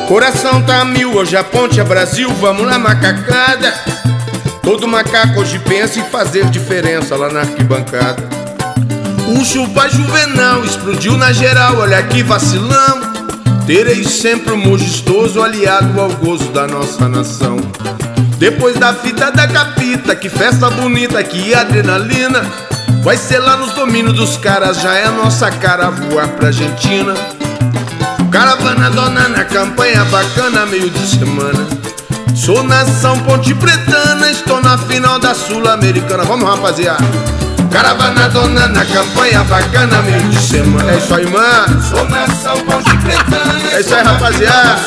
Coração tá a mil, hoje a ponte é Brasil, vamos lá macacada. Todo macaco hoje pensa em fazer diferença lá na arquibancada. O chupa Juvenal explodiu na geral, olha que vacilão. Terei sempre um majestoso aliado ao gozo da nossa nação. Depois da fita da capita, que festa bonita, que adrenalina. Vai ser lá nos domínios dos caras, já é a nossa cara voar pra Argentina. Caravana dona na campanha bacana, meio de semana. Sou nação ponte pretana, estou na final da Sul-Americana. Vamos, rapaziada. Caravana dona na campanha bacana, meio de semana. É isso aí, mano. Sou nação ponte pretana. É isso aí, rapaziada.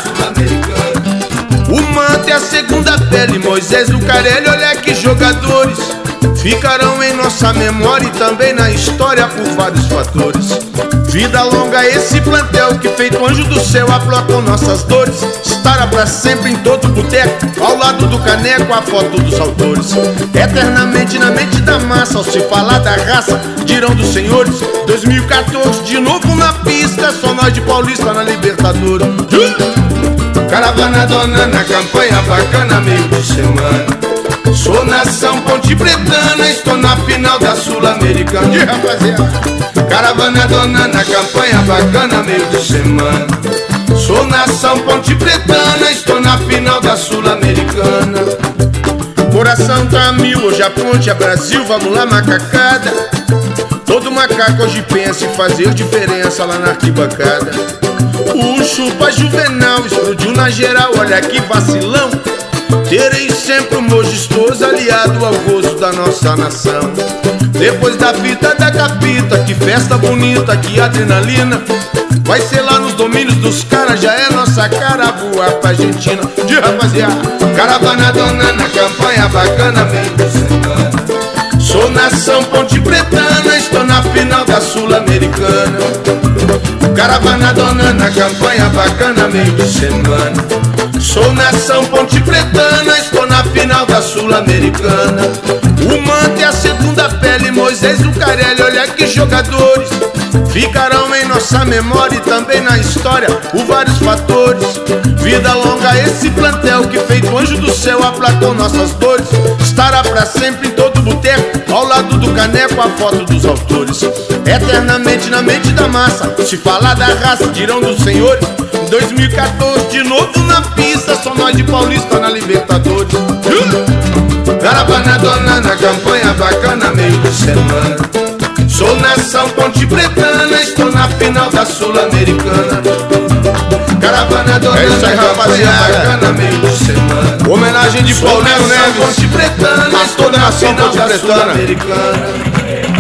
O manto é a segunda pele, Moisés Lucarelli, olha que jogadores. Ficarão em nossa memória e também na história por vários fatores. Vida longa esse plantel que feito anjo do céu aplacou nossas dores. Estará pra sempre em todo boteco, ao lado do caneco a foto dos autores. Eternamente na mente da massa, ao se falar da raça, dirão dos senhores. 2014 de novo na pista, só nós de Paulista na Libertadores. Caravana dona na campanha bacana, meio de semana. Sou nação ponte pretana, estou na final da Sul-Americana. Caravana dona na campanha bacana, meio de semana. Sou nação ponte pretana, estou na final da Sul-Americana. Coração tá a mil, hoje a ponte é Brasil, vamos lá macacada. Todo macaco hoje pensa em fazer diferença lá na arquibancada. O chupa Juvenal explodiu na geral, olha que vacilão. Terei sempre um majestoso aliado ao gozo da nossa nação. Depois da fita da capita, que festa bonita, que adrenalina. Vai ser lá nos domínios dos caras, já é nossa cara voar pra Argentina. De rapaziada, caravana dona na campanha bacana, meio de semana. Sou nação ponte pretana, estou na final da Sul-Americana. Caravana dona na campanha bacana, meio de semana. Sou nação ponte pretana, estou na final da Sul-Americana. O manto é a segunda pele, Moisés Lucarelli, olha que jogadores. Ficarão em nossa memória e também na história por vários fatores. Vida longa esse plantel que feito anjo do céu aplacou nossas dores. Estará pra sempre em todo boteco, ao lado do caneco a foto dos autores. Eternamente na mente da massa, se falar da raça dirão dos senhores. 2014 de novo na pista, só nós de Paulista na Libertadores. Caravana dona na campanha bacana, meio de semana. Sou nação ponte pretana, estou na final da Sul-Americana. Caravana dona na campanha bacana, meio de semana. Homenagem de Paulinho Neves, ponte pretana, a toda a nação ponte pretana.